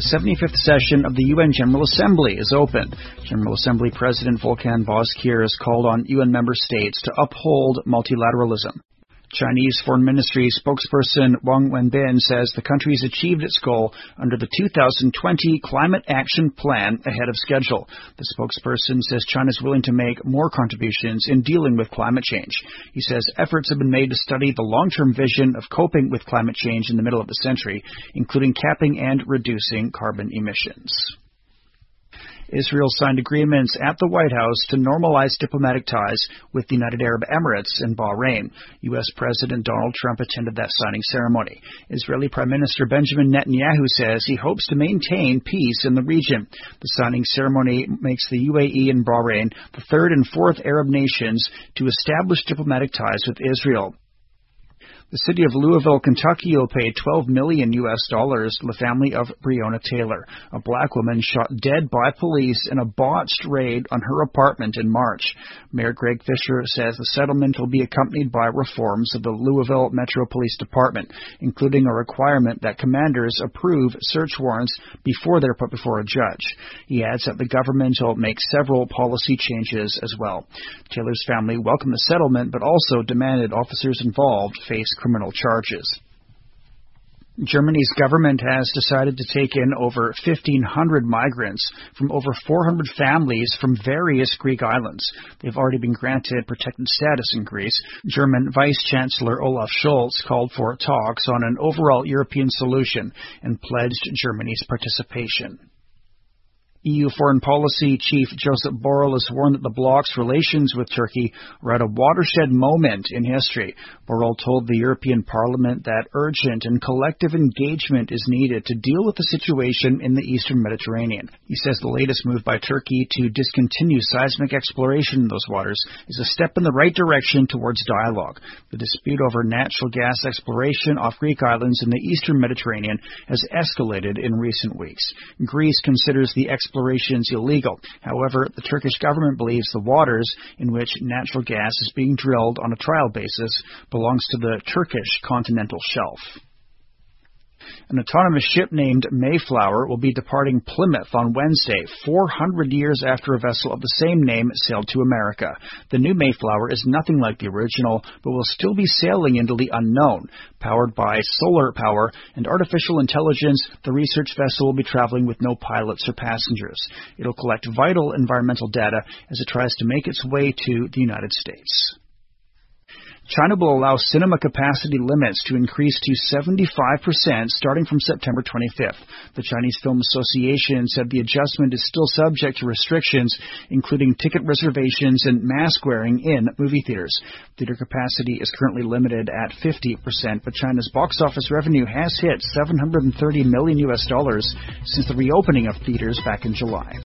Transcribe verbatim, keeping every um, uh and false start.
The seventy-fifth session of the U N General Assembly is open. General Assembly President Volkan Bozkır has called on U N member states to uphold multilateralism. Chinese Foreign Ministry spokesperson Wang Wenbin says the country has achieved its goal under the two thousand twenty Climate Action Plan ahead of schedule. The spokesperson says China is willing to make more contributions in dealing with climate change. He says efforts have been made to study the long-term vision of coping with climate change in the middle of the century, including capping and reducing carbon emissions. Israel signed agreements at the White House to normalize diplomatic ties with the United Arab Emirates and Bahrain. U S President Donald Trump attended that signing ceremony. Israeli Prime Minister Benjamin Netanyahu says he hopes to maintain peace in the region. The signing ceremony makes the U A E and Bahrain the third and fourth Arab nations to establish diplomatic ties with Israel. The city of Louisville, Kentucky will pay twelve million U S dollars to the family of Breonna Taylor, a black woman shot dead by police in a botched raid on her apartment in March. Mayor Greg Fisher says the settlement will be accompanied by reforms of the Louisville Metro Police Department, including a requirement that commanders approve search warrants before they're put before a judge. He adds that the government will make several policy changes as well. Taylor's family welcomed the settlement, but also demanded officers involved face criminal charges. Germany's government has decided to take in over fifteen hundred migrants from over four hundred families from various Greek islands. They've already been granted protected status in Greece. German Vice-Chancellor Olaf Scholz called for talks on an overall European solution and pledged Germany's participation. E U Foreign Policy Chief Josep Borrell has warned that the bloc's relations with Turkey are at a watershed moment in history. Borrell told the European Parliament that urgent and collective engagement is needed to deal with the situation in the eastern Mediterranean. He says the latest move by Turkey to discontinue seismic exploration in those waters is a step in the right direction towards dialogue. The dispute over natural gas exploration off Greek islands in the eastern Mediterranean has escalated in recent weeks. Greece considers the exploration Explorations illegal. However, the Turkish government believes the waters in which natural gas is being drilled on a trial basis belongs to the Turkish continental shelf. An autonomous ship named Mayflower will be departing Plymouth on Wednesday, four hundred years after a vessel of the same name sailed to America. The new Mayflower is nothing like the original, but will still be sailing into the unknown. Powered by solar power and artificial intelligence, the research vessel will be traveling with no pilots or passengers. It'll collect vital environmental data as it tries to make its way to the United States. China will allow cinema capacity limits to increase to seventy-five percent starting from September twenty-fifth. The Chinese Film Association said the adjustment is still subject to restrictions, including ticket reservations and mask wearing in movie theaters. Theater capacity is currently limited at fifty percent, but China's box office revenue has hit seven hundred thirty million U S dollars since the reopening of theaters back in July.